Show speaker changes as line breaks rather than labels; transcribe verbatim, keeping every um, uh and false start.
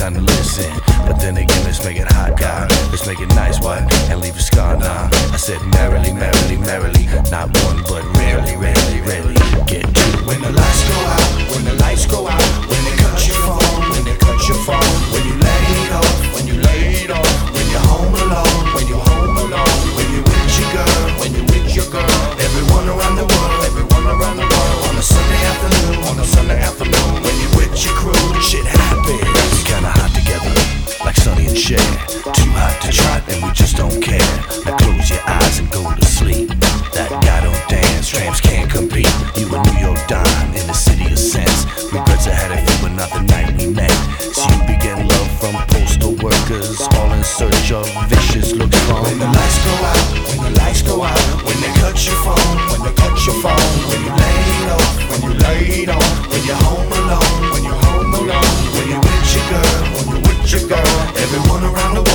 time to listen. But then again, let's make it hot, God. Let's make it nice, what? And leave a scar, nah. I said merrily, merrily, merrily. Not one, but rarely, rarely, rarely. Get to it.
When the lights go out, when the lights go out, when they cut your phone, when they cut your phone, when you laid off, when you laid off, when you're home alone, when you're home alone, when you're with your girl, when you're with your girl, everyone around the world, everyone around the world, on a Sunday afternoon, on a Sunday afternoon, when you're with your crew, shit happens.
We kinda hot together, like Sonny and Cher. Too hot to trot and we just don't care. Now close your eyes and go to sleep. That guy don't dance, tramps can't compete. You a New York Don in the city of sense. Regrets I had it for, but not the night we met. So you began love from postal workers, all in search of vicious looks from.
When the lights go out, when the lights go out, when they cut your phone, when they cut your phone, when you laid off, when you laid off, when you're home alone, when you're home alone, when you're with your girl, when you're with your girl, everyone around the world.